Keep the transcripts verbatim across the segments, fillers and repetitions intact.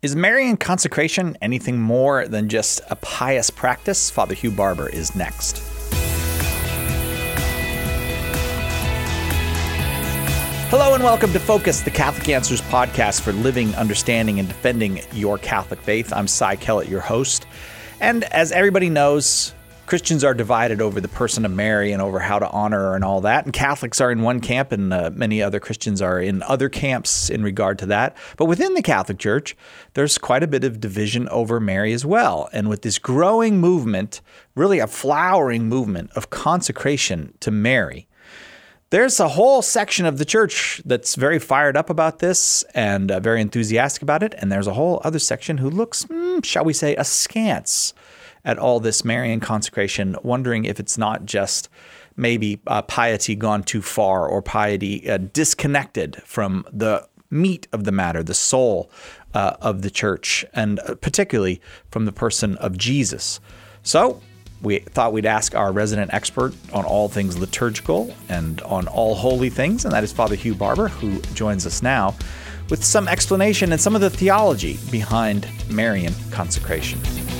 Is Marian consecration anything more than just a pious practice? Father Hugh Barber is next. Hello and welcome to Focus, the Catholic Answers podcast for living, understanding, and defending your Catholic faith. I'm Cy Kellett, your host. And as everybody knows, Christians are divided over the person of Mary and over how to honor her and all that. And Catholics are in one camp and uh, many other Christians are in other camps in regard to that. But within the Catholic Church, there's quite a bit of division over Mary as well. And with this growing movement, really a flowering movement of consecration to Mary, there's a whole section of the church that's very fired up about this and uh, very enthusiastic about it. And there's a whole other section who looks, mm, shall we say, askance at all this Marian consecration, wondering if it's not just maybe uh, piety gone too far or piety uh, disconnected from the meat of the matter, the soul uh, of the church, and particularly from the person of Jesus. So we thought we'd ask our resident expert on all things liturgical and on all holy things, and that is Father Hugh Barber, who joins us now with some explanation and some of the theology behind Marian consecration.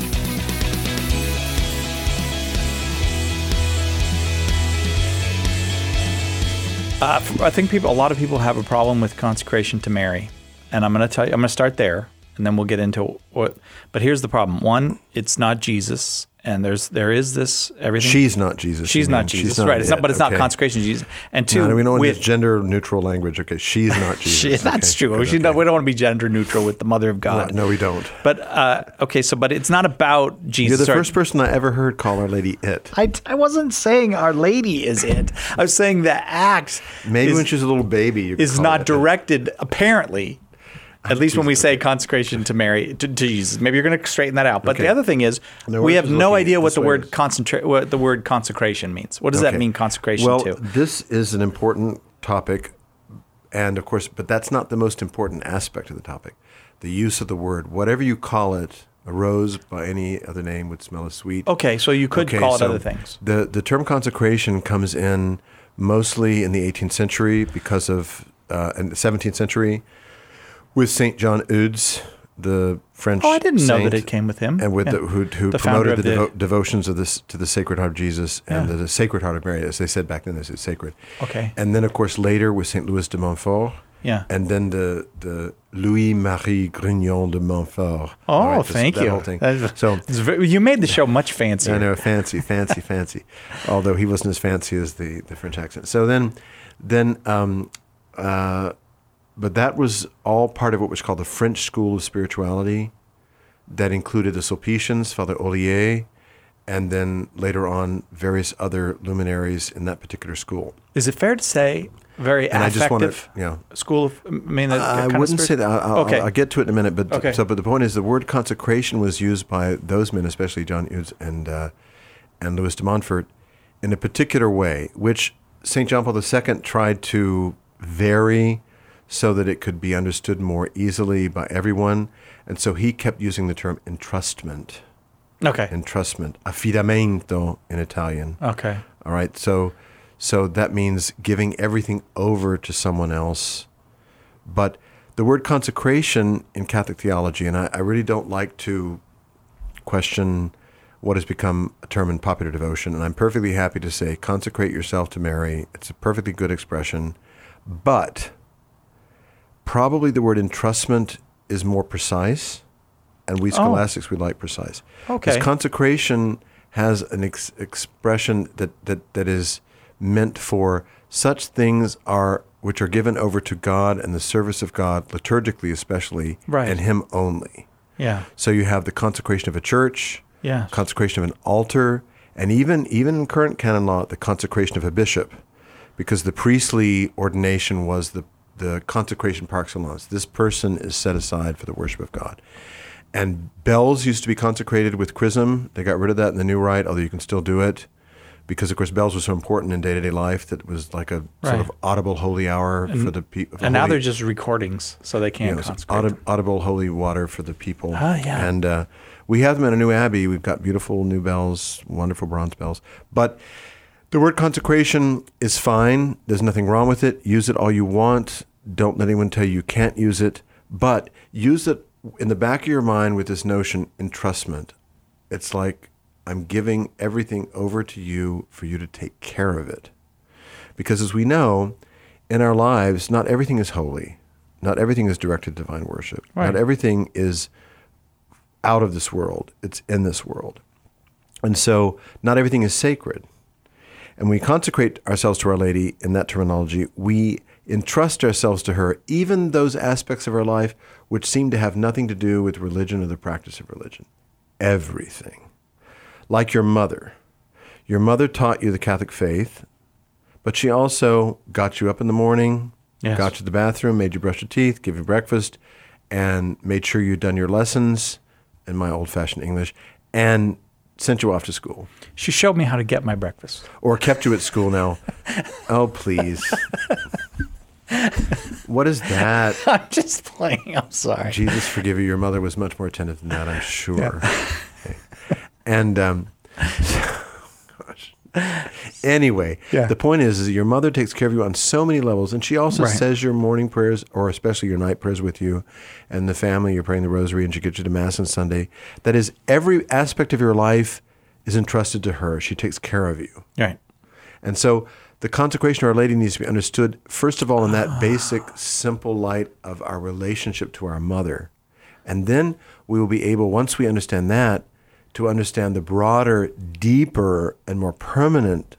Uh, I think people, a lot of people have a problem with consecration to Mary, and I'm going to tell you, I'm going to start there, and then we'll get into what. But here's the problem: one, it's not Jesus, and there's there is this everything. She's not Jesus. She's not Jesus, she's not right? It's not, but it's okay. Not consecration to Jesus. And two, no, we don't want with, this gender neutral language. Okay, she's not Jesus. she, that's okay. true. Good, She, okay. no, we don't want to be gender neutral with the Mother of God. No, no we don't. But uh, okay, so but it's not about Jesus. You're the Sorry. first person I ever heard call Our Lady it. I, I wasn't saying Our Lady is it. I was saying the act. Maybe is, when she's a little baby, you is call not it directed apparently. At least when we say okay. consecration to Mary, to, to Jesus. Maybe you're going to straighten that out. But okay. the other thing is, no, we have no idea what the way. word concentra- what the word consecration means. What does okay. that mean, consecration well, to? Well, this is an important topic, and of course, but that's not the most important aspect of the topic. The use of the word, whatever you call it, a rose by any other name would smell as sweet. Okay, so you could okay, call it so other things. The the term consecration comes in mostly in the eighteenth century because of, uh, in the seventeenth century, with Saint John Eudes, the French Oh, I didn't saint, know that it came with him. and with yeah. the, who, who the promoted the, the devo- devotions of this to the Sacred Heart of Jesus and yeah. the, the Sacred Heart of Mary, as they said back then. They said sacred. Okay. And then, of course, later with Saint Louis de Montfort. Yeah. And then the the Louis Marie Grignon de Montfort. Oh, All right, this, thank that you. Whole thing. That's, so very, you made the show much fancier. I know, fancy, fancy, fancy. Although he wasn't as fancy as the, the French accent. So then, then. Um, uh, But that was all part of what was called the French School of Spirituality that included the Sulpicians, Father Ollier, and then later on various other luminaries in that particular school. Is it fair to say very and affective I just want to, you know, school of, I mean, that I kind wouldn't of say that. I'll, okay. I'll, I'll get to it in a minute. But okay. so, but the point is, the word consecration was used by those men, especially John Eudes and uh, and Louis de Montfort, in a particular way, which Saint John Paul the Second tried to vary so that it could be understood more easily by everyone. And so he kept using the term entrustment. Okay. Entrustment. Affidamento in Italian. Okay. All right. So so that means giving everything over to someone else. But the word consecration in Catholic theology, and I, I really don't like to question what has become a term in popular devotion, and I'm perfectly happy to say consecrate yourself to Mary. It's a perfectly good expression. But probably the word entrustment is more precise, and we scholastics, oh. we like precise. Okay. Because consecration has an ex- expression that, that, that is meant for such things are which are given over to God and the service of God, liturgically especially, right. and Him only. Yeah. So you have the consecration of a church, yeah. consecration of an altar, and even, even in current canon law, the consecration of a bishop, because the priestly ordination was the the consecration par excellence. This person is set aside for the worship of God. And bells used to be consecrated with chrism. They got rid of that in the New Rite, although you can still do it, because, of course, bells were so important in day-to-day life that it was like a right. sort of audible holy hour and, for the people. And now they're just recordings, so they can't you know, consecrate. Audi- audible holy water for the people. Oh, yeah. And uh, we have them in a new abbey. We've got beautiful new bells, wonderful bronze bells. But the word consecration is fine. There's nothing wrong with it. Use it all you want. Don't let anyone tell you you can't use it. But use it in the back of your mind with this notion, entrustment, it's like I'm giving everything over to you for you to take care of it. Because as we know, in our lives, not everything is holy. Not everything is directed to divine worship. Right. Not everything is out of this world. It's in this world. And so not everything is sacred. And we consecrate ourselves to Our Lady in that terminology. We entrust ourselves to her, even those aspects of our life which seem to have nothing to do with religion or the practice of religion. Everything. Like your mother. Your mother taught you the Catholic faith, but she also got you up in the morning, yes. got you to the bathroom, made you brush your teeth, give you breakfast, and made sure you'd done your lessons, in my old-fashioned English, and sent you off to school. She showed me how to get my breakfast. Or kept you at school now. Oh, please. What is that? I'm just playing. I'm sorry. Jesus forgive you. Your mother was much more attentive than that, I'm sure. Yeah. Okay. And, um, gosh. Anyway, yeah. the point is, is that your mother takes care of you on so many levels, and she also right. says your morning prayers, or especially your night prayers with you, and the family, you're praying the rosary, and she gets you to Mass on Sunday. That is, every aspect of your life is entrusted to her. She takes care of you. Right. And so the consecration of Our Lady needs to be understood, first of all, in that basic, simple light of our relationship to our mother. And then we will be able, once we understand that, to understand the broader, deeper, and more permanent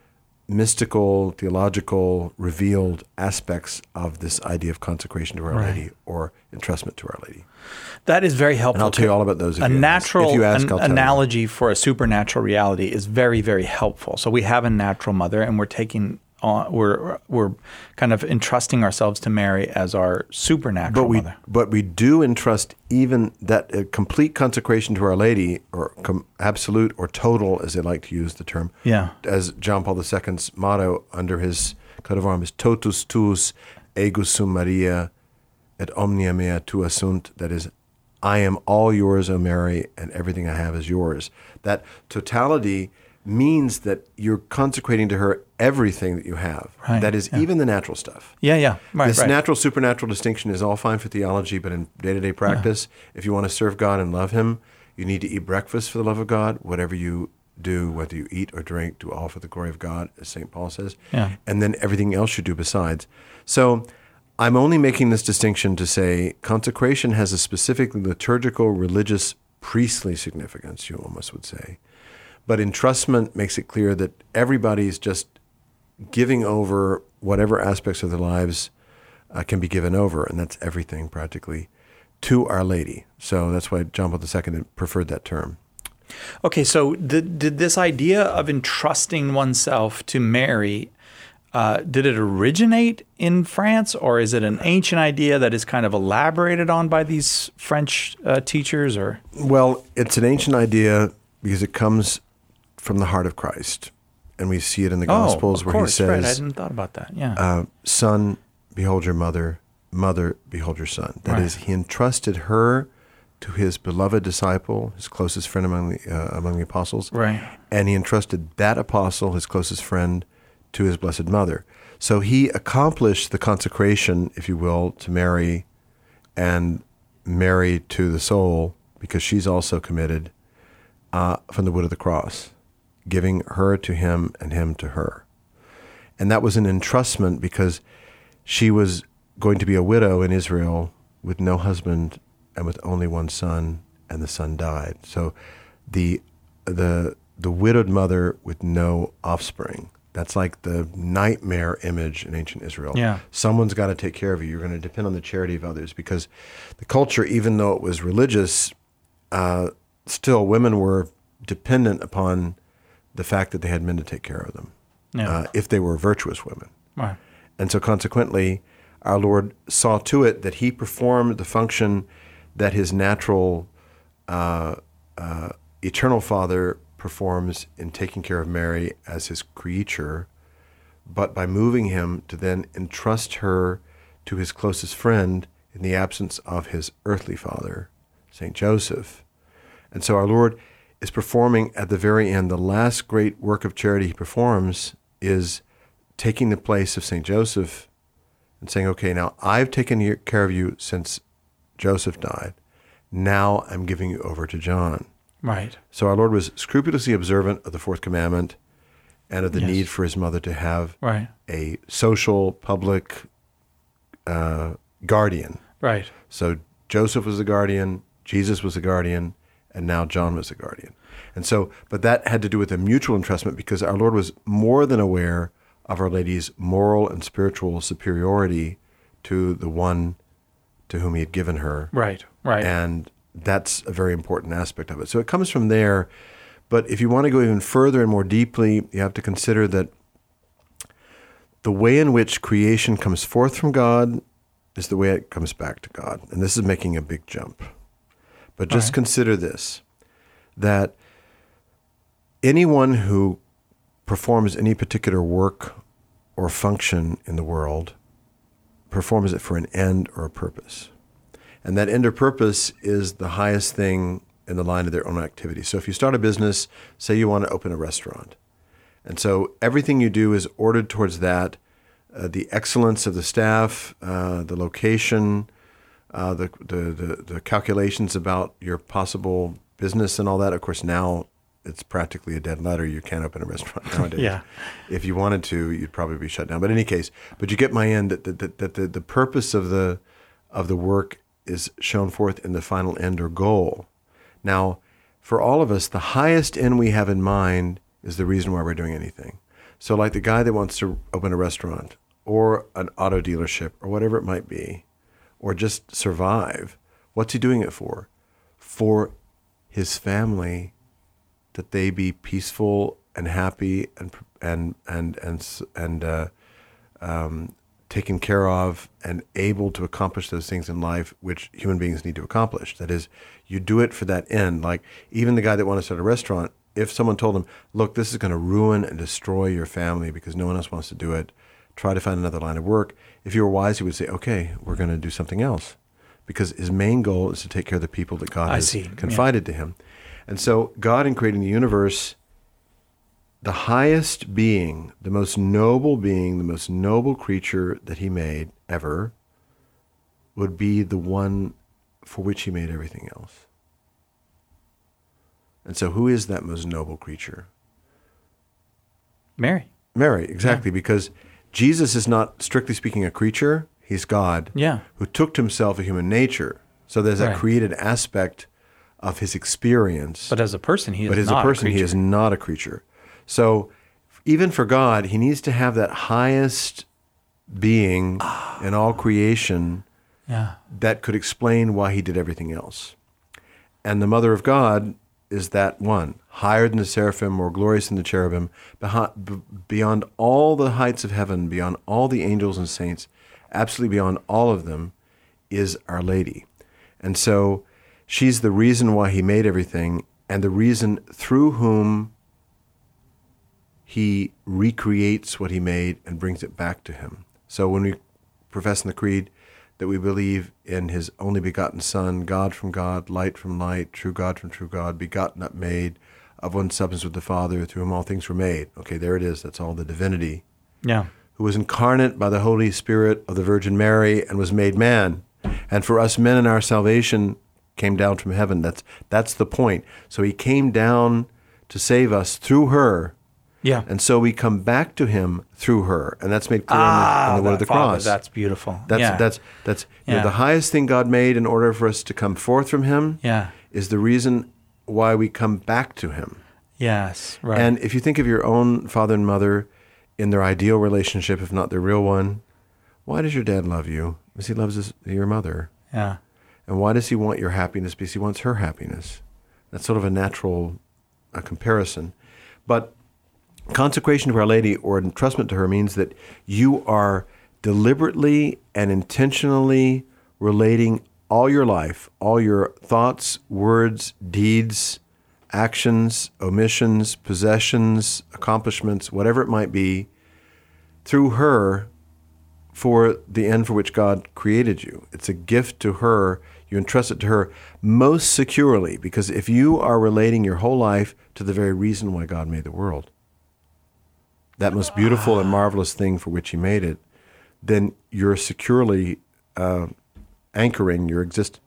mystical, theological, revealed aspects of this idea of consecration to Our right. Lady or entrustment to Our Lady. That is very helpful. And I'll tell you all about those if a you natural ask. If you ask, an I'll tell analogy you. For a supernatural reality is very, very helpful. So we have a natural mother, and we're taking on, we're we're kind of entrusting ourselves to Mary as our supernatural but we, mother. But we do entrust even that uh, complete consecration to Our Lady, or com- absolute or total, as they like to use the term. Yeah. As John Paul the Second's motto under his coat of arms is totus tuus, ego sum Maria, et omnia mea tua sunt. That is, I am all yours, O Mary, and everything I have is yours. That totality means that you're consecrating to her everything that you have. Right, that is, yeah. even the natural stuff. Yeah, yeah, right, This right. natural, supernatural distinction is all fine for theology, but in day-to-day practice, yeah. if you want to serve God and love Him, you need to eat breakfast for the love of God. Whatever you do, whether you eat or drink, do all for the glory of God, as Saint Paul says. Yeah. And then everything else you do besides. So I'm only making this distinction to say consecration has a specific liturgical, religious, priestly significance, you almost would say. But entrustment makes it clear that everybody's just giving over whatever aspects of their lives uh, can be given over, and that's everything practically, to Our Lady. So that's why John Paul the Second preferred that term. Okay, so did, did this idea of entrusting oneself to Mary, uh, did it originate in France, or is it an ancient idea that is kind of elaborated on by these French uh, teachers? Or Well, it's an ancient idea because it comes from the heart of Christ. And we see it in the Gospels oh, of where course, he says, right. I hadn't thought about that. Yeah. uh, son, behold your mother, mother, behold your son. That Right. is, he entrusted her to his beloved disciple, his closest friend among the, uh, among the apostles. Right. And he entrusted that apostle, his closest friend, to his blessed mother. So he accomplished the consecration, if you will, to Mary, and Mary to the soul, because she's also committed, uh, from the wood of the cross, giving her to him and him to her. And that was an entrustment because she was going to be a widow in Israel with no husband and with only one son, and the son died. So the the the widowed mother with no offspring, that's like the nightmare image in ancient Israel. Yeah. Someone's got to take care of you. You're going to depend on the charity of others, because the culture, even though it was religious, uh, still women were dependent upon the fact that they had men to take care of them, Yeah. uh, if they were virtuous women. Right. And so consequently, our Lord saw to it that he performed the function that his natural uh, uh, eternal Father performs in taking care of Mary as his creature, but by moving him to then entrust her to his closest friend in the absence of his earthly father, Saint Joseph. And so our Lord is performing at the very end, the last great work of charity he performs is taking the place of Saint Joseph and saying, okay, now I've taken care of you since Joseph died. Now I'm giving you over to John. Right. So our Lord was scrupulously observant of the fourth commandment and of the Yes. need for his mother to have Right. a social, public uh, guardian. Right. So Joseph was the guardian, Jesus was the guardian, and now John was the guardian. And so, but that had to do with a mutual entrustment because our Lord was more than aware of Our Lady's moral and spiritual superiority to the one to whom he had given her. Right. Right. And that's a very important aspect of it. So it comes from there. But if you want to go even further and more deeply, you have to consider that the way in which creation comes forth from God is the way it comes back to God. And this is making a big jump. But just Right. consider this, that anyone who performs any particular work or function in the world performs it for an end or a purpose. And that end or purpose is the highest thing in the line of their own activity. So if you start a business, say you want to open a restaurant. And so everything you do is ordered towards that, uh, the excellence of the staff, uh, the location, uh, the, the, the, the calculations about your possible business and all that. Of course, now it's practically a dead letter. You can't open a restaurant nowadays. Yeah. If you wanted to, you'd probably be shut down. But in any case, but you get my end that, that, that, that the, the purpose of the of the work is shown forth in the final end or goal. Now, for all of us, the highest end we have in mind is the reason why we're doing anything. So like the guy that wants to open a restaurant or an auto dealership or whatever it might be, or just survive, what's he doing it for? For his family, that they be peaceful and happy and and and and and uh, um, taken care of and able to accomplish those things in life which human beings need to accomplish. That is, you do it for that end. Like even the guy that wanted to start a restaurant, if someone told him, look, this is going to ruin and destroy your family because no one else wants to do it, try to find another line of work. If you were wise, he would say, okay, we're going to do something else. Because his main goal is to take care of the people that God I has see. confided to him. And so God, in creating the universe, the highest being, the most noble being, the most noble creature that he made ever would be the one for which he made everything else. And so who is that most noble creature? Mary. Mary, exactly, yeah. Because Jesus is not, strictly speaking, a creature. He's God, yeah. who took to himself a human nature. So there's right. a created aspect of his experience. But as a person, he is but as not a person, a he is not a creature. So even for God, he needs to have that highest being in all creation yeah. that could explain why he did everything else. And the Mother of God is that one, higher than the seraphim, more glorious than the cherubim, beyond all the heights of heaven, beyond all the angels and saints, absolutely beyond all of them, is Our Lady. And so she's the reason why he made everything and the reason through whom he recreates what he made and brings it back to him. So when we profess in the Creed that we believe in his only begotten Son, God from God, light from light, true God from true God, begotten, not made, of one substance with the Father, through whom all things were made. Okay, there it is. That's all the divinity. Yeah. Who was incarnate by the Holy Spirit of the Virgin Mary and was made man. And for us men in our salvation came down from heaven. That's that's the point. So he came down to save us through her. Yeah. And so we come back to him through her. And that's made clear ah, in the, in the word of the Father, cross. That's beautiful. That's yeah. that's that's you yeah. know, the highest thing God made in order for us to come forth from him yeah. is the reason why we come back to him. Yes, right. And if you think of your own father and mother in their ideal relationship, if not their real one, why does your dad love you? Because he loves his, your mother. Yeah. And why does he want your happiness? Because he wants her happiness. That's sort of a natural uh, comparison. But consecration to Our Lady or entrustment to her means that you are deliberately and intentionally relating all your life, all your thoughts, words, deeds, actions, omissions, possessions, accomplishments, whatever it might be, through her for the end for which God created you. It's a gift to her. You entrust it to her most securely, because if you are relating your whole life to the very reason why God made the world, that most beautiful and marvelous thing for which he made it, then you're securely uh, anchoring your existence.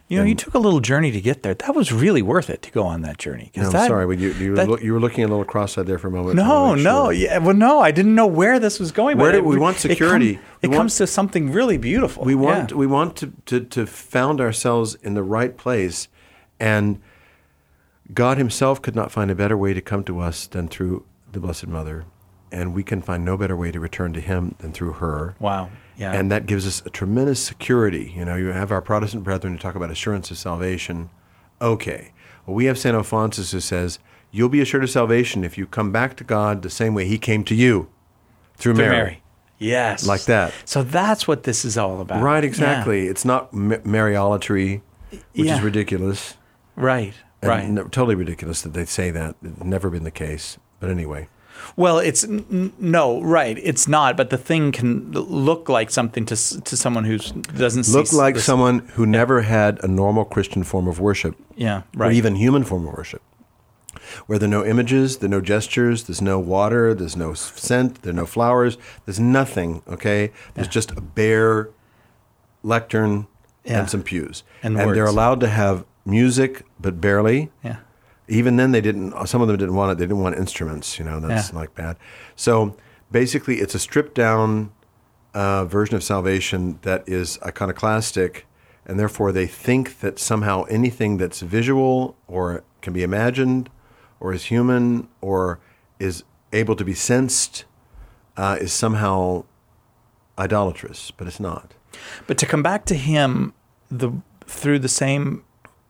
You know, And- you took a little journey to get there. That was really worth it to go on that journey. 'Cause I'm that, sorry, but you, you, were that- look, you were looking a little cross-eyed there for a moment. I No, wanna make no, sure. yeah, well, no, I didn't know where this was going. Where but do we it- want it security? come- We It want- comes to something really beautiful. We want Yeah. we want to, to, to found ourselves in the right place, and God himself could not find a better way to come to us than through the Blessed Mother, and we can find no better way to return to him than through her. Wow. Yeah. And that gives us a tremendous security. You know, you have our Protestant brethren who talk about assurance of salvation. Okay. Well, we have Saint Alphonsus who says, you'll be assured of salvation if you come back to God the same way he came to you, through, Through Mary. Mary. Yes. Like that. So that's what this is all about. Right, exactly. It's not M- Mariolatry, which Yeah. is ridiculous. Yeah. Right. And Right. no- totally ridiculous that they say that. It's never been the case. But anyway. Well, it's n- n- no, right. It's not, but the thing can look like something to s- to someone who doesn't see Look like this- someone who never had a normal Christian form of worship. Yeah, Or right. even human form of worship. Where there are no images, there are no gestures, there's no water, there's no scent, there are no flowers, there's nothing, okay? There's just a bare lectern Yeah. and some pews. And and they're words. allowed to have music, but barely. Yeah. Even then, they didn't. Some of them didn't want it. They didn't want instruments. You know, that's Yeah. like bad. So basically, it's a stripped down uh, version of salvation that is iconoclastic, and therefore they think that somehow anything that's visual or can be imagined, or is human, or is able to be sensed, uh, is somehow idolatrous. But it's not. But to come back to him the through the same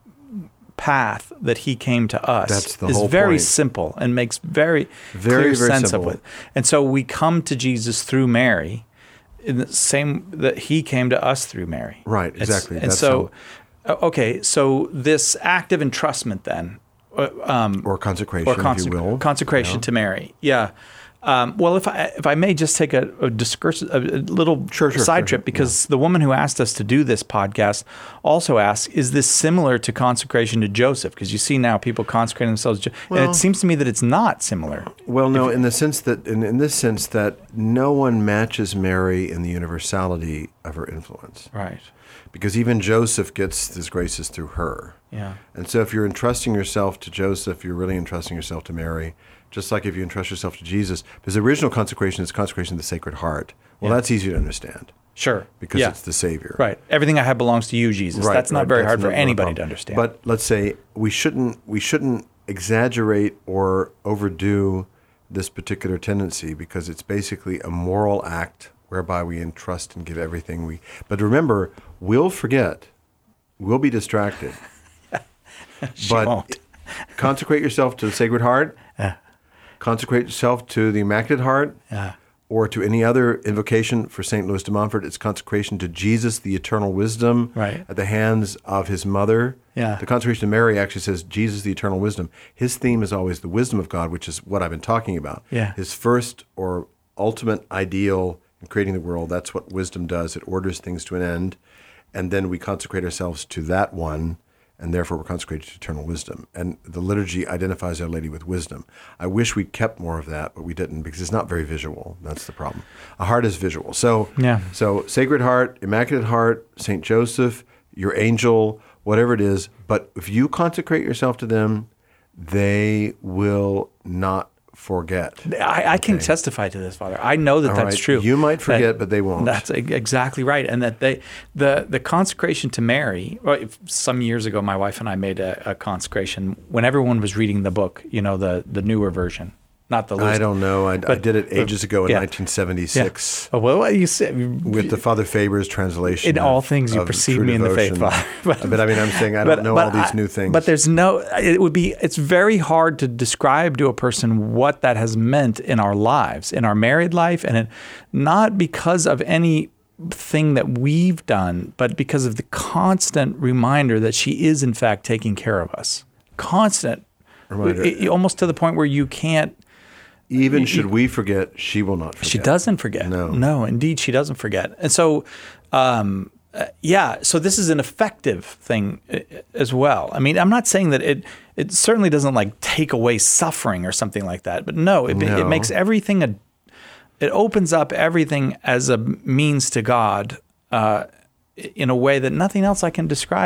path that he came to us That's the is whole very point. simple and makes very, Very, clear very sense simple. of it. And so we come to Jesus through Mary in the same that he came to us through Mary. Right, It's- exactly. And That's so, uh, okay, so this act of entrustment then, uh, um, Or consecration, or if conse- you will. consecration Yeah. to Mary. Yeah. Um, well, if I if I may just take a, a discourse, a, a little Sure, sure, side sure, trip, sure. because the woman who asked us to do this podcast also asked, "Is this similar to consecration to Joseph?" Because you see now people consecrating themselves, to, and Well- it seems to me that it's not similar. Well, no, in the sense that, in, in this sense that no one matches Mary in the universality of her influence. Right. Because even Joseph gets his graces through her. Yeah. And so if you're entrusting yourself to Joseph, you're really entrusting yourself to Mary, just like if you entrust yourself to Jesus. Because the original consecration is consecration of the Sacred Heart. Well, Yeah. that's easy to understand Sure. because yeah. it's the Savior. Right. Everything I have belongs to you, Jesus. Right, That's not right. very That's hard for not- not a anybody problem. to understand. But let's say we shouldn't we shouldn't exaggerate or overdo this particular tendency because it's basically a moral act whereby we entrust and give everything we. But remember, we'll forget, we'll be distracted. she but won't. consecrate yourself to the Sacred Heart. Yeah. Consecrate yourself to the Immaculate Heart. Yeah. Or to any other invocation for Saint Louis de Montfort, it's consecration to Jesus, the eternal wisdom, Right. at the hands of his mother. Yeah. The consecration of Mary actually says Jesus, the eternal wisdom. His theme is always the wisdom of God, which is what I've been talking about. Yeah. His first or ultimate ideal in creating the world, that's what wisdom does. It orders things to an end. And then we consecrate ourselves to that one, and therefore we're consecrated to eternal wisdom. And the liturgy identifies Our Lady with wisdom. I wish we'd kept more of that, but we didn't because it's not very visual. That's the problem. A heart is visual. So, Yeah. so Sacred Heart, Immaculate Heart, Saint Joseph, your angel, whatever it is. But if you consecrate yourself to them, they will not forget. I, I can Okay. testify to this, Father. I know that All that's right. true. You might forget, That- but they won't. That's e- exactly right. And that they, the the consecration to Mary. Well, if- some years ago, my wife and I made a, a consecration when everyone was reading the book. You know, the the newer version, not the. I don't know. I, I But- did it ages ago in yeah. nineteen seventy-six Oh, well, you said with the Father Faber's translation. in of- all things you of perceive true me in the faith, devotion. Father. But I mean, I'm saying I don't know all these I- new things. But there's no. It would be. It's very hard to describe to a person what that has meant in our lives, in our married life, and it, not because of any thing that we've done, but because of the constant reminder that she is in fact taking care of us. Constant, Reminder. It- it- almost to the point where you can't. Even should we forget, she will not forget. She doesn't forget. No. no, indeed, she doesn't forget. And so, um, uh, yeah, so this is an effective thing uh, as well. I mean, I'm not saying that it it certainly doesn't like take away suffering or something like that, but no, it, No. it makes everything a it opens up everything as a means to God uh, in a way that nothing else I can describe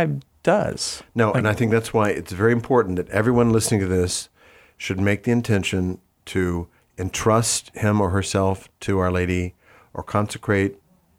does. No, Like, and I think that's why it's very important that everyone listening to this should make the intention to entrust him or herself to Our Lady or consecrate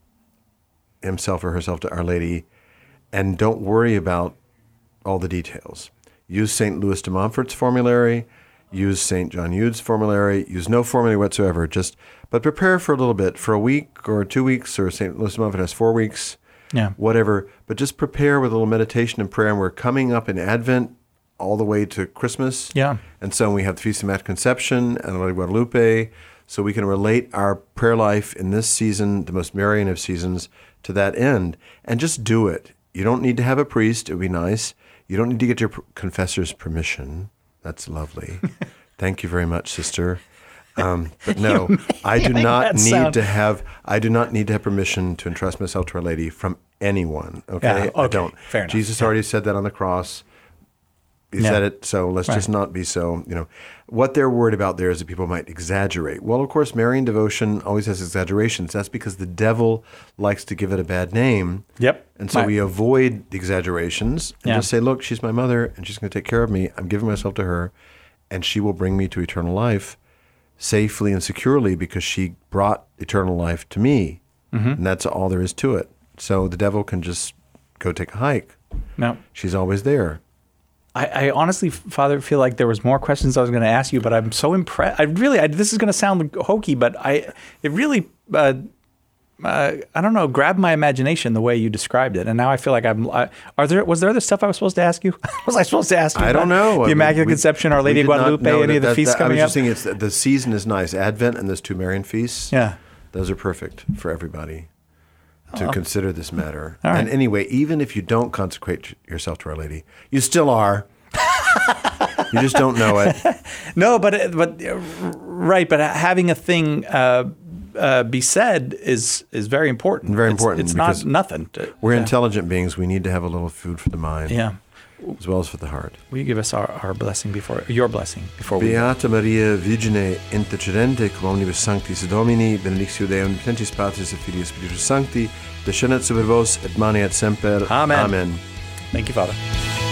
himself or herself to Our Lady, and don't worry about all the details. Use Saint Louis de Montfort's formulary, use Saint John Eudes' formulary, use no formulary whatsoever, just but prepare for a little bit, for a week or two weeks, or Saint Louis de Montfort has four weeks, Yeah. whatever, but just prepare with a little meditation and prayer. And we're coming up in Advent all the way to Christmas. Yeah. And so we have the Feast of Immaculate Conception and Our Lady of Guadalupe, so we can relate our prayer life in this season, the most Marian of seasons, to that end. And just do it. You don't need to have a priest. It would be nice. You don't need to get your confessor's permission. That's lovely. Thank you very much, sister. Um, but no, I do not need sound... to have. I do not need to have permission to entrust myself to Our Lady from anyone. Okay, Yeah, okay. I don't. Fair enough. Jesus Yeah. already said that on the cross. He Yeah. said it, so let's Right. just not be so. You know, what they're worried about there is that people might exaggerate. Well, of course, Marian devotion always has exaggerations. That's because the devil likes to give it a bad name. Yep. And so Right. we avoid the exaggerations and Yeah. just say, look, she's my mother and she's going to take care of me. I'm giving myself to her and she will bring me to eternal life safely and securely because she brought eternal life to me. Mm-hmm. And that's all there is to it. So the devil can just go take a hike. No. She's always there. I, I honestly, Father, feel like there was more questions I was going to ask you, but I'm so impressed. I really, I, this is going to sound hokey, but I, it really, uh, uh, I don't know, grabbed my imagination the way you described it, and now I feel like I'm. I, are there? Was there other stuff I was supposed to ask you? was I supposed to ask you? I don't know. The Immaculate We- Conception, Our we Lady of did not Guadalupe, know any that- of the that- feasts that- coming I up? was just thinking, it's the season is nice. Advent and those two Marian feasts. Yeah. Those are perfect for everybody to consider this matter. All right. And anyway, even if you don't consecrate yourself to Our Lady, you still are. You just don't know it. No, but but uh, right, but having a thing uh, uh, be said is is very important. Very It's- important It's, not because nothing. To, We're yeah. intelligent beings. We need to have a little food for the mind, Yeah. as well as for the heart. Will you give us our, our blessing before your blessing before we? Beata Maria, Virgine, intercedente, cum omnibus sanctis Domini, benedictio Deum, omnipotentis Patris et Filii et Spiritus Sancti, descendat super vos et maneat semper. Amen. Amen. Thank you, Father.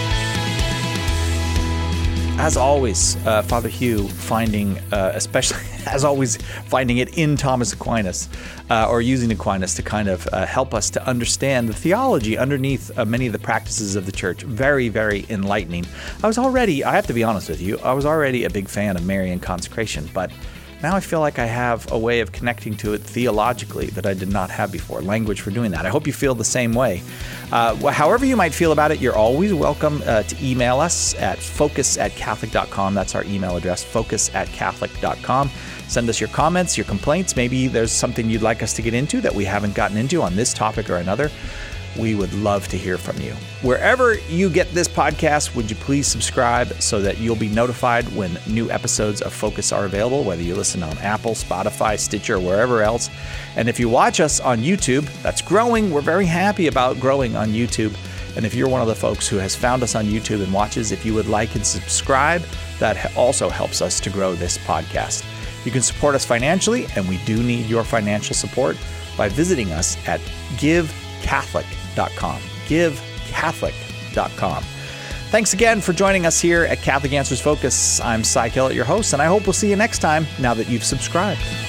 As always, uh, Father Hugh finding, uh, especially as always, finding it in Thomas Aquinas, uh, or using Aquinas to kind of uh, help us to understand the theology underneath uh, many of the practices of the Church. Very, very enlightening. I was already, I have to be honest with you, I was already a big fan of Marian consecration, but now I feel like I have a way of connecting to it theologically that I did not have before, language for doing that. I hope you feel the same way. Uh, wh- however you might feel about it, you're always welcome uh, to email us at focus at catholic dot com. That's our email address, focus at catholic dot com. Send us your comments, your complaints. Maybe there's something you'd like us to get into that we haven't gotten into on this topic or another. We would love to hear from you. Wherever you get this podcast, would you please subscribe so that you'll be notified when new episodes of Focus are available, whether you listen on Apple, Spotify, Stitcher, wherever else. And if you watch us on YouTube, that's growing. We're very happy about growing on YouTube. And if you're one of the folks who has found us on YouTube and watches, if you would like and subscribe, that also helps us to grow this podcast. You can support us financially, and we do need your financial support by visiting us at give catholic dot com. give catholic dot com. Thanks again for joining us here at Catholic Answers Focus. I'm Cy Kellett, your host, and I hope we'll see you next time now that you've subscribed.